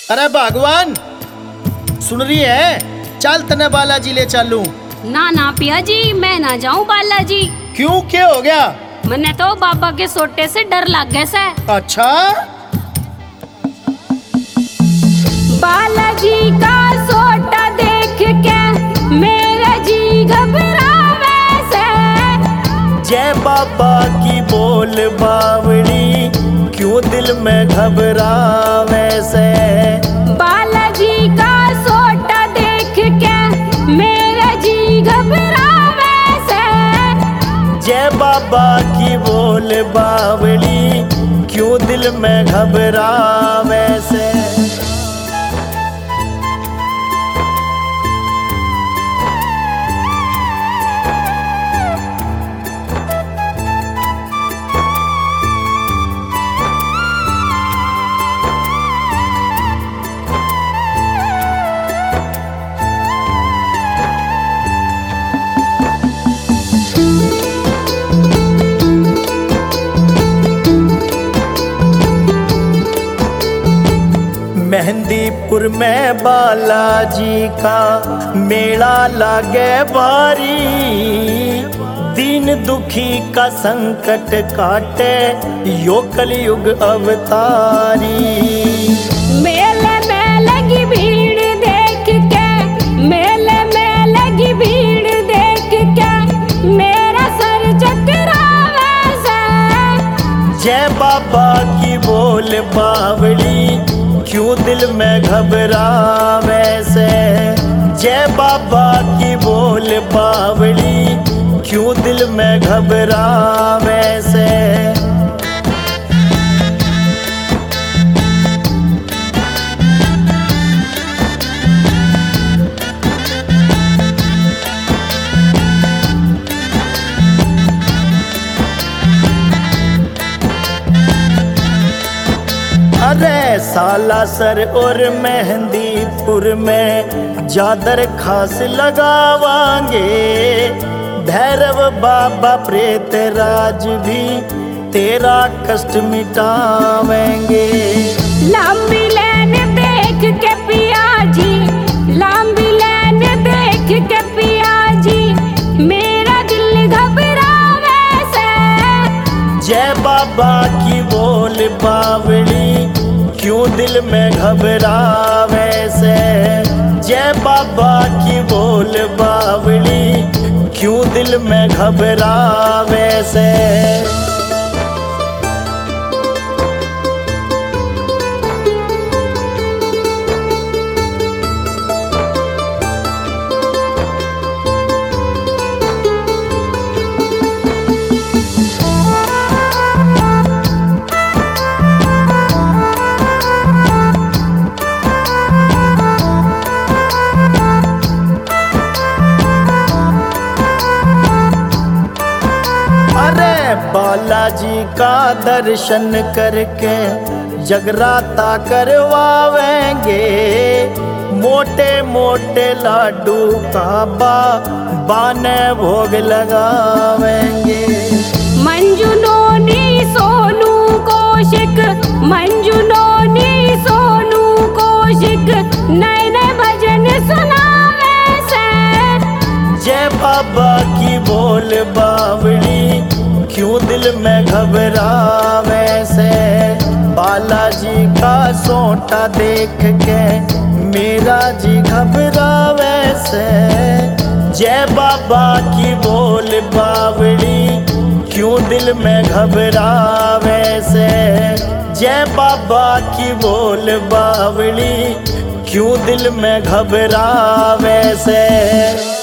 अरे भगवान सुन रही है? चल तने बालाजी ले चलूं। ना ना पिया जी, मैं ना जाऊं बालाजी। क्यों, क्या हो गया? मने तो बाबा के सोटे से डर लग गया से। अच्छा, बालाजी का सोटा देख के मेरा जी घबरावे से। जय बाबा की बोल बावड़ी, क्यों दिल में घबरावे से। बालाजी का सोटा देख के मेरा जी घबरावे से। जय बाबा की बोल बावड़ी, क्यों दिल में घबरावे से। मेहंदीपुर में बालाजी का मेला लागे भारी। दीन दुखी का संकट काटे यो कलयुग अवतारी। मेले में लगी भीड़ देख के, मेले में लगी भीड़ देख के मेरा सर चकरावे से। जय बाबा की बोल बावड़ी, क्यों दिल में घबरावे से। जय बाबा की बोल बावड़ी, क्यों दिल में घबरावे से। अरे सालासर और मेहंदीपुर में जादर खास लगावांगे। भैरव बाबा प्रेत राज भी तेरा कष्ट मिटावेंगे। लंबी लाइन देख के पिया जी, लंबी लाइन देख के पिया जी मेरा दिल घबरावे से। जय बाबा की बोल बावड़ी, क्यों दिल में घबरावे से। जय बाबा की बोल बावड़ी, क्यों दिल में घबरावे से। बालाजी का दर्शन करके जगराता करवावेंगे। मोटे मोटे लाडू का बाने भोग लगावेंगे। मंजू नोनी सोनू कौशिक, मंजू नोनी सोनू कौशिक नए नए भजन सुनावे से। जय बाबा की बोल बावड़ी, क्यों दिल में घबरावे से। बालाजी का सोटा देख के मेरा जी घबरावे से। जय बाबा की बोल बावड़ी, क्यों दिल में घबरावे से। जय बाबा की बोल बावड़ी, क्यों दिल में घबरावे से।